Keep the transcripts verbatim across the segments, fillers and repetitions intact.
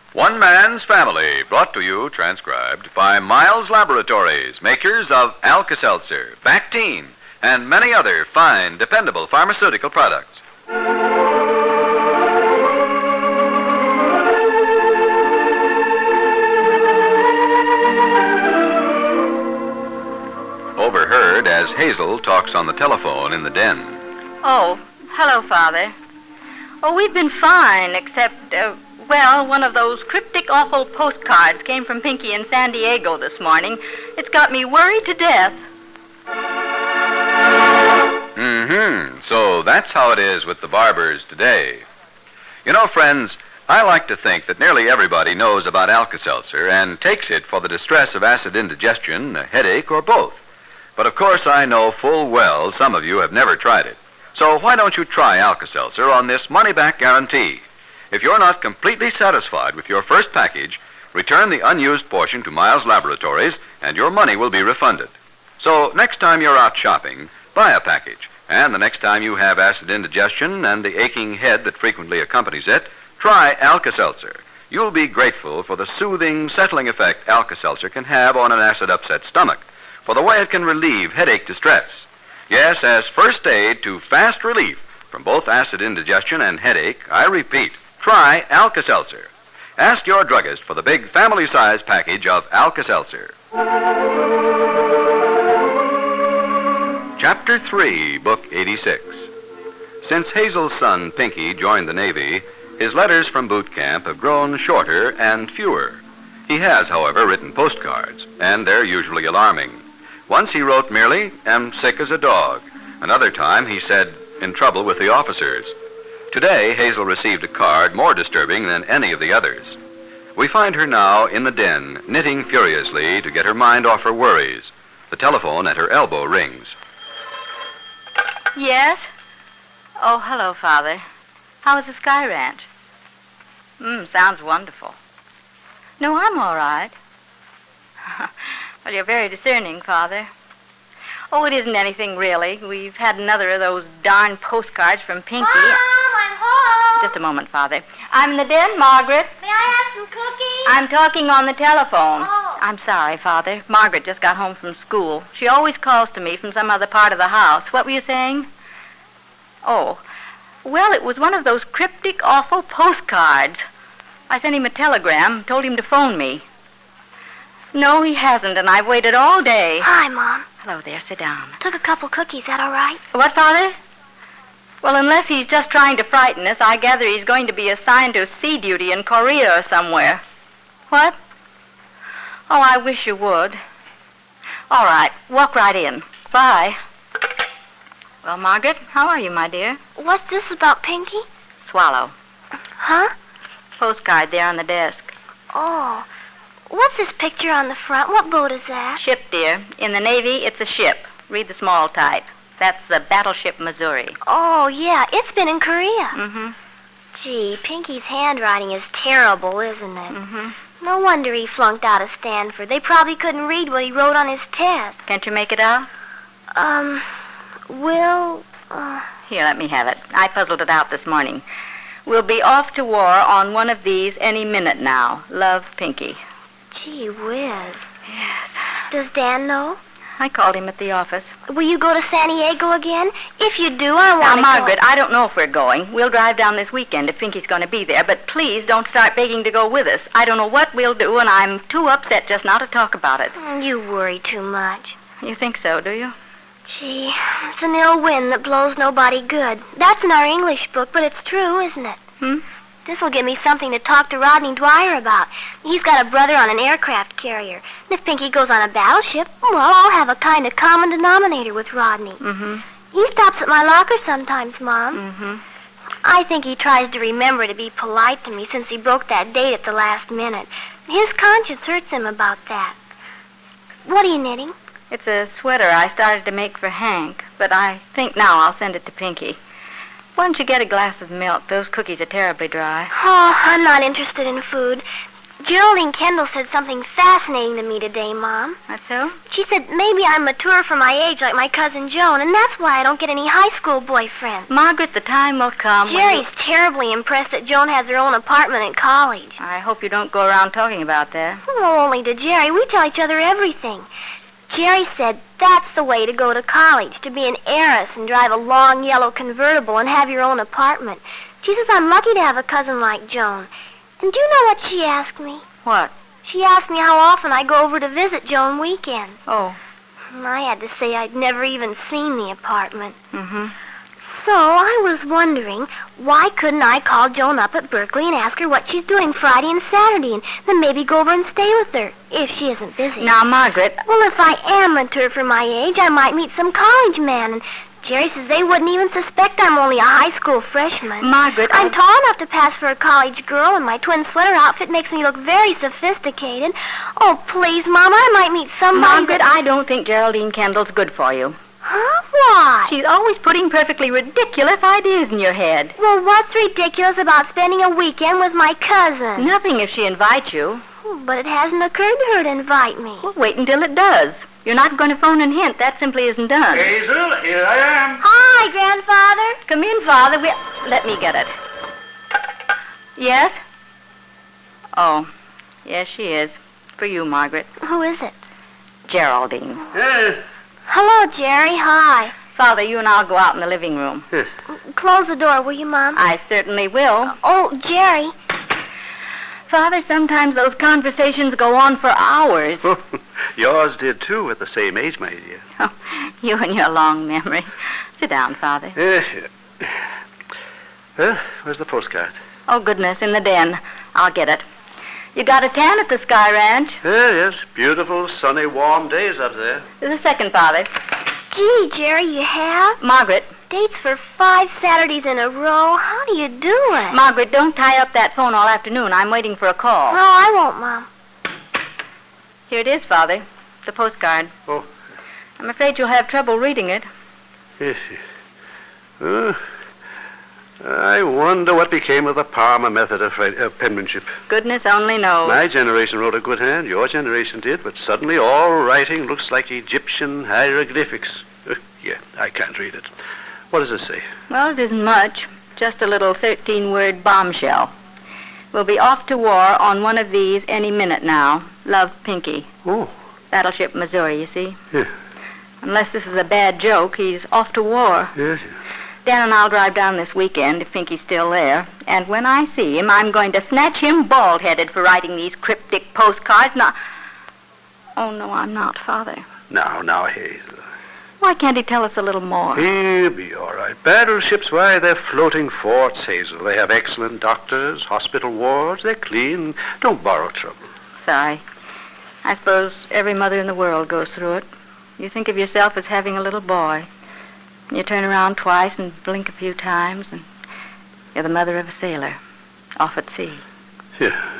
One Man's Family, brought to you, transcribed, by Miles Laboratories, makers of Alka-Seltzer, Bactine, and many other fine, dependable pharmaceutical products. Overheard as Hazel talks on the telephone in the den. Oh, hello, Father. Oh, we've been fine, except, uh, well, one of those cryptic, awful postcards came from Pinky in San Diego this morning. It's got me worried to death. Mm-hmm. So that's how it is with the barbers today. You know, friends, I like to think that nearly everybody knows about Alka-Seltzer and takes it for the distress of acid indigestion, a headache, or both. But of course I know full well some of you have never tried it. So why don't you try Alka-Seltzer on this money-back guarantee? If you're not completely satisfied with your first package, return the unused portion to Miles Laboratories and your money will be refunded. So next time you're out shopping, buy a package. And the next time you have acid indigestion and the aching head that frequently accompanies it, try Alka-Seltzer. You'll be grateful for the soothing, settling effect Alka-Seltzer can have on an acid-upset stomach, for the way it can relieve headache distress. Yes, as first aid to fast relief from both acid indigestion and headache, I repeat, try Alka-Seltzer. Ask your druggist for the big family-size package of Alka-Seltzer. Chapter three, Book eighty-six. Since Hazel's son, Pinky, joined the Navy, his letters from boot camp have grown shorter and fewer. He has, however, written postcards, and they're usually alarming. Once he wrote merely, "Am sick as a dog." Another time he said, "In trouble with the officers." Today, Hazel received a card more disturbing than any of the others. We find her now in the den, knitting furiously to get her mind off her worries. The telephone at her elbow rings. Yes? Oh, hello, Father. How is the Sky Ranch? Hmm, sounds wonderful. No, I'm all right. Well, you're very discerning, Father. Oh, it isn't anything, really. We've had another of those darn postcards from Pinky. Mom, I'm home. Just a moment, Father. I'm in the den, Margaret. May I have some cookies? I'm talking on the telephone. Oh. I'm sorry, Father. Margaret just got home from school. She always calls to me from some other part of the house. What were you saying? Oh, well, it was one of those cryptic, awful postcards. I sent him a telegram, told him to phone me. No, he hasn't, and I've waited all day. Hi, Mom. Hello there, sit down. Took a couple cookies. That all right? What, Father? Well, unless he's just trying to frighten us, I gather he's going to be assigned to sea duty in Korea or somewhere. What? Oh, I wish you would. All right, walk right in. Bye. Well, Margaret, how are you, my dear? What's this about Pinky? Swallow. Huh? Postcard there on the desk. Oh. What's this picture on the front? What boat is that? Ship, dear. In the Navy, it's a ship. Read the small type. That's the Battleship Missouri. Oh, yeah. It's been in Korea. Mm-hmm. Gee, Pinky's handwriting is terrible, isn't it? Mm-hmm. No wonder he flunked out of Stanford. They probably couldn't read what he wrote on his test. Can't you make it out? Um, Will... Uh... Here, let me have it. I puzzled it out this morning. We'll be off to war on one of these any minute now. Love, Pinky. Gee whiz. Yes. Does Dan know? I called him at the office. Will you go to San Diego again? If you do, I want to Now, Margaret, go. I don't know if we're going. We'll drive down this weekend if Pinky's going to be there, but please don't start begging to go with us. I don't know what we'll do, and I'm too upset just now to talk about it. You worry too much. You think so, do you? Gee, it's an ill wind that blows nobody good. That's in our English book, but it's true, isn't it? Hmm? This'll give me something to talk to Rodney Dwyer about. He's got a brother on an aircraft carrier. And if Pinky goes on a battleship, well, I'll have a kind of common denominator with Rodney. Mm-hmm. He stops at my locker sometimes, Mom. Mm-hmm. I think he tries to remember to be polite to me since he broke that date at the last minute. His conscience hurts him about that. What are you knitting? It's a sweater I started to make for Hank, but I think now I'll send it to Pinky. Why don't you get a glass of milk? Those cookies are terribly dry. Oh, I'm not interested in food. Geraldine Kendall said something fascinating to me today, Mom. That's so? She said maybe I'm mature for my age like my cousin Joan, and that's why I don't get any high school boyfriends. Margaret, the time will come when Jerry's you- terribly impressed that Joan has her own apartment in college. I hope you don't go around talking about that. Oh, only to Jerry. We tell each other everything. Jerry said that's the way to go to college, to be an heiress and drive a long yellow convertible and have your own apartment. She says I'm lucky to have a cousin like Joan. And do you know what she asked me? What? She asked me how often I go over to visit Joan weekends. Oh. And I had to say I'd never even seen the apartment. Mm-hmm. So I was wondering, why couldn't I call Joan up at Berkeley and ask her what she's doing Friday and Saturday, and then maybe go over and stay with her, if she isn't busy? Now, Margaret... Well, if I am mature for my age, I might meet some college man, and Jerry says they wouldn't even suspect I'm only a high school freshman. Margaret, I'm I- tall enough to pass for a college girl, and my twin sweater outfit makes me look very sophisticated. Oh, please, Mama, I might meet somebody Margaret, that... I don't think Geraldine Kendall's good for you. Huh? Why? She's always putting perfectly ridiculous ideas in your head. Well, what's ridiculous about spending a weekend with my cousin? Nothing if she invites you. But it hasn't occurred to her to invite me. Well, wait until it does. You're not going to phone and hint. That simply isn't done. Hazel, here I am. Hi, Grandfather. Come in, Father. We... Let me get it. Yes? Oh, yes, she is. For you, Margaret. Who is it? Geraldine. Eh, Hello, Jerry. Hi. Father, you and I'll go out in the living room. Close the door, will you, Mom? I certainly will. Oh, Jerry. Father, sometimes those conversations go on for hours. yours did, too, at the same age, my dear. Oh, you and your long memory. Sit down, Father. Eh, well, where's the postcard? Oh, goodness, in the den. I'll get it. You got a tan at the Sky Ranch? Eh, yes, beautiful, sunny, warm days up there. There's a second, Father. Gee, Jerry, you have? Margaret. Dates for five Saturdays in a row. How do you do it? Margaret, don't tie up that phone all afternoon. I'm waiting for a call. No, I won't, Mom. Here it is, Father. The postcard. Oh. I'm afraid you'll have trouble reading it. Yes, yes. Uh, I wonder what became of the Palmer method of uh, penmanship. Goodness only knows. My generation wrote a good hand. Your generation did, but suddenly all writing looks like Egyptian hieroglyphics. Uh, yeah, I can't read it. What does it say? Well, it isn't much. Just a little thirteen-word bombshell. We'll be off to war on one of these any minute now. Love, Pinky. Oh. Battleship Missouri, you see? Yeah. Unless this is a bad joke, he's off to war. Yes. Dan and I'll drive down this weekend if Pinky's still there. And when I see him, I'm going to snatch him bald-headed for writing these cryptic postcards. Now... Oh, no, I'm not, Father. Now, now, Hazel. Why can't he tell us a little more? He'll be all right. Battleships, why, they're floating forts, Hazel. They have excellent doctors, hospital wards. They're clean. Don't borrow trouble. Sorry. I suppose every mother in the world goes through it. You think of yourself as having a little boy. You turn around twice and blink a few times, and you're the mother of a sailor, off at sea. Yeah.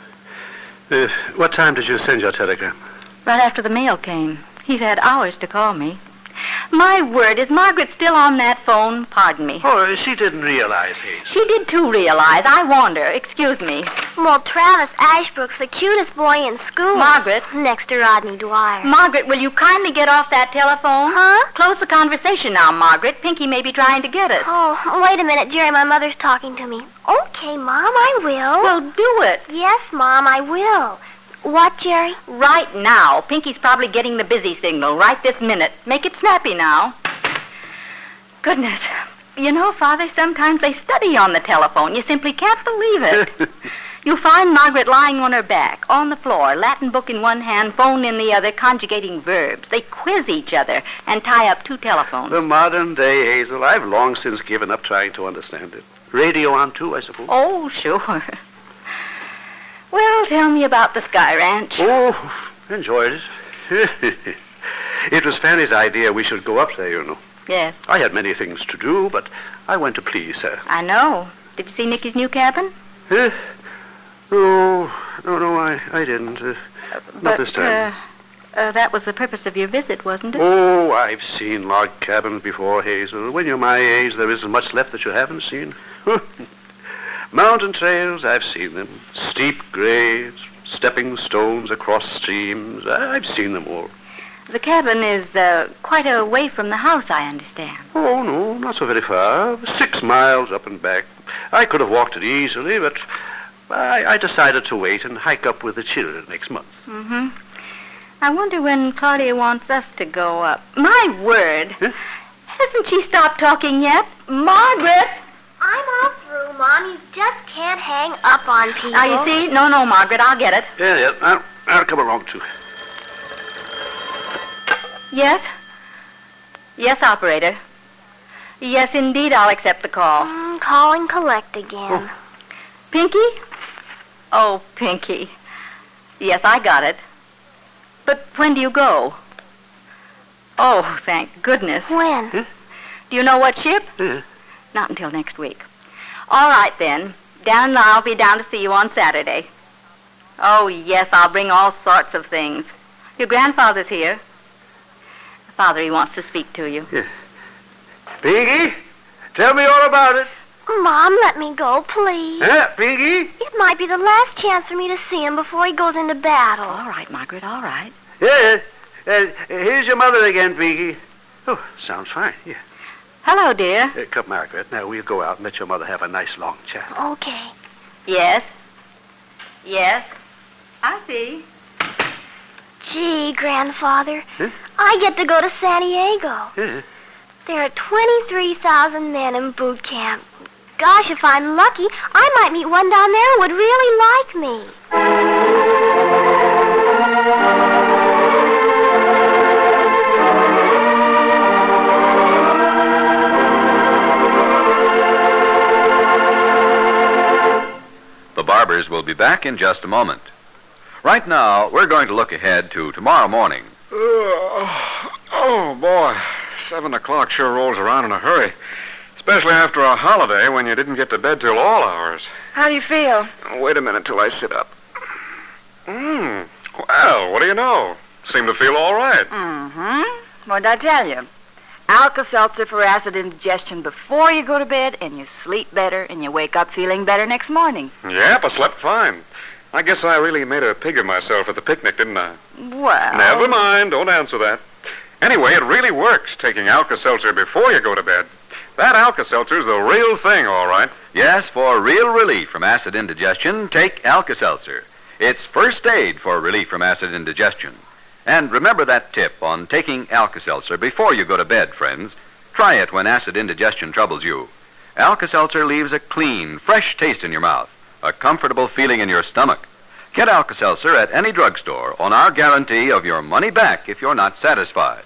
Uh, what time did you send your telegram? Right after the mail came. He's had hours to call me. My word, is Margaret still on that phone? Pardon me. Oh, she didn't realize, Hazel. She did too realize. I warned her. Excuse me. Well, Travis Ashbrook's the cutest boy in school. Margaret. Next to Rodney Dwyer. Margaret, will you kindly get off that telephone? Huh? Close the conversation now, Margaret. Pinky may be trying to get us. Oh, wait a minute, Jerry. My mother's talking to me. Okay, Mom, I will. Well, do it. Yes, Mom, I will. What, Jerry? Right now. Pinky's probably getting the busy signal right this minute. Make it snappy now. Goodness. You know, Father, sometimes they study on the telephone. You simply can't believe it. You'll find Margaret lying on her back, on the floor, Latin book in one hand, phone in the other, conjugating verbs. They quiz each other and tie up two telephones. The modern day, Hazel. I've long since given up trying to understand it. Radio on, too, I suppose. Oh, sure. Well, tell me about the Sky Ranch. Oh, enjoyed it. It was Fanny's idea we should go up there, you know. Yes. I had many things to do, but I went to please her. I know. Did you see Nicky's new cabin? Eh? Oh, no, no, I, I didn't. Uh, not but, this time. Uh, uh, that was the purpose of your visit, wasn't it? Oh, I've seen log cabins before, Hazel. When you're my age, there isn't much left that you haven't seen. Mountain trails, I've seen them. Steep grades, Stepping stones across streams. I've seen them all. The cabin is uh, quite a way from the house, I understand. Oh, no, not so very far. Six miles up and back. I could have walked it easily, but I, I decided to wait and hike up with the children next month. Mm-hmm. I wonder when Claudia wants us to go up. My word. Huh? Hasn't she stopped talking yet? Margaret! I'm all through, Mom. You just can't hang up on people. Now, you see? No, no, Margaret, I'll get it. Yeah, yeah, I'll, I'll come along, too. Yes? Yes, operator. Yes, indeed, I'll accept the call. Mm, call and collect again. Oh. Pinky? Oh, Pinky. Yes, I got it. But when do you go? Oh, thank goodness. When? Huh? Do you know what ship? Yeah. Not until next week. All right, then. Dan and I'll be down to see you on Saturday. Oh, yes, I'll bring all sorts of things. Your grandfather's here. Father, he wants to speak to you. Yeah. Pinky, tell me all about it. Mom, let me go, please. Huh, Pinky? It might be the last chance for me to see him before he goes into battle. All right, Margaret, all right. Yeah, uh, here's your mother again, Pinky. Oh, sounds fine, yeah. Hello, dear. Uh, come, Margaret. Now, we'll go out and let your mother have a nice long chat. Okay. Yes? Yes? I see. Gee, Grandfather, Huh? I get to go to San Diego. Yeah. There are twenty-three thousand men in boot camp. Gosh, if I'm lucky, I might meet one down there who would really like me. The Barbers will be back in just a moment. Right now, we're going to look ahead to tomorrow morning. Uh, oh, boy. Seven o'clock sure rolls around in a hurry. Especially after a holiday when you didn't get to bed till all hours. How do you feel? Wait a minute till I sit up. Hmm. Well, what do you know? Seem to feel all right. Mm-hmm. What did I tell you? Alka-Seltzer for acid indigestion before you go to bed, and you sleep better, and you wake up feeling better next morning. Yep, I slept fine. I guess I really made a pig of myself at the picnic, didn't I? Well... Never mind. Don't answer that. Anyway, it really works, taking Alka-Seltzer before you go to bed. That Alka-Seltzer's the real thing, all right. Yes, for real relief from acid indigestion, take Alka-Seltzer. It's first aid for relief from acid indigestion. And remember that tip on taking Alka-Seltzer before you go to bed, friends. Try it when acid indigestion troubles you. Alka-Seltzer leaves a clean, fresh taste in your mouth, a comfortable feeling in your stomach. Get Alka-Seltzer at any drugstore on our guarantee of your money back if you're not satisfied.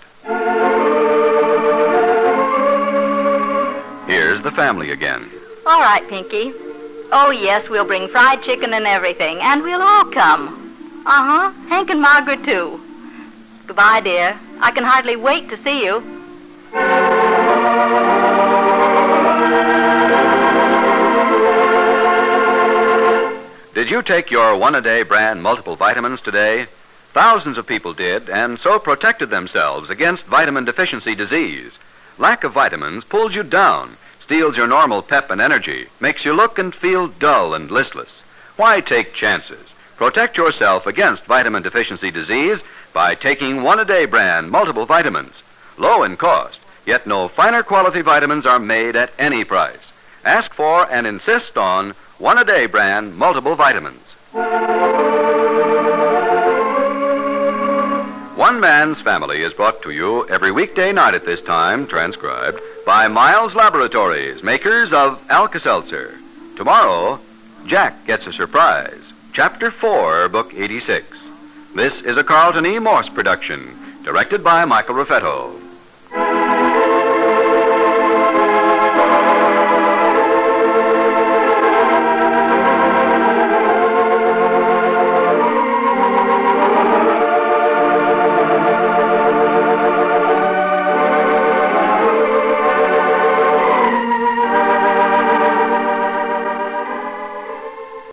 Here's the family again. All right, Pinky. Oh, yes, we'll bring fried chicken and everything, and we'll all come. Uh-huh. Hank and Margaret, too. Goodbye, dear. I can hardly wait to see you. Did you take your one-a-day brand multiple vitamins today? Thousands of people did, and so protected themselves against vitamin deficiency disease. Lack of vitamins pulls you down, steals your normal pep and energy, makes you look and feel dull and listless. Why take chances? Protect yourself against vitamin deficiency disease by taking one-a-day brand multiple vitamins. Low in cost, yet no finer quality vitamins are made at any price. Ask for and insist on one-a-day brand multiple vitamins. One Man's Family is brought to you every weekday night at this time, transcribed, by Miles Laboratories, makers of Alka-Seltzer. Tomorrow, Jack Gets a Surprise, Chapter four, Book eighty-six. This is a Carlton E. Morse production, directed by Michael Raffetto.